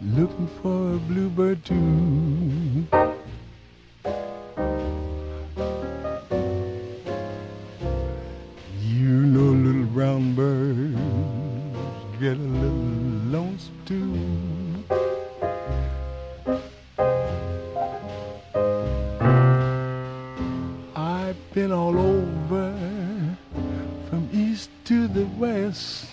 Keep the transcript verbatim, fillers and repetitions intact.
looking for a bluebird too. You know little brown birds get a little lonesome too. I've been all over from east to the west,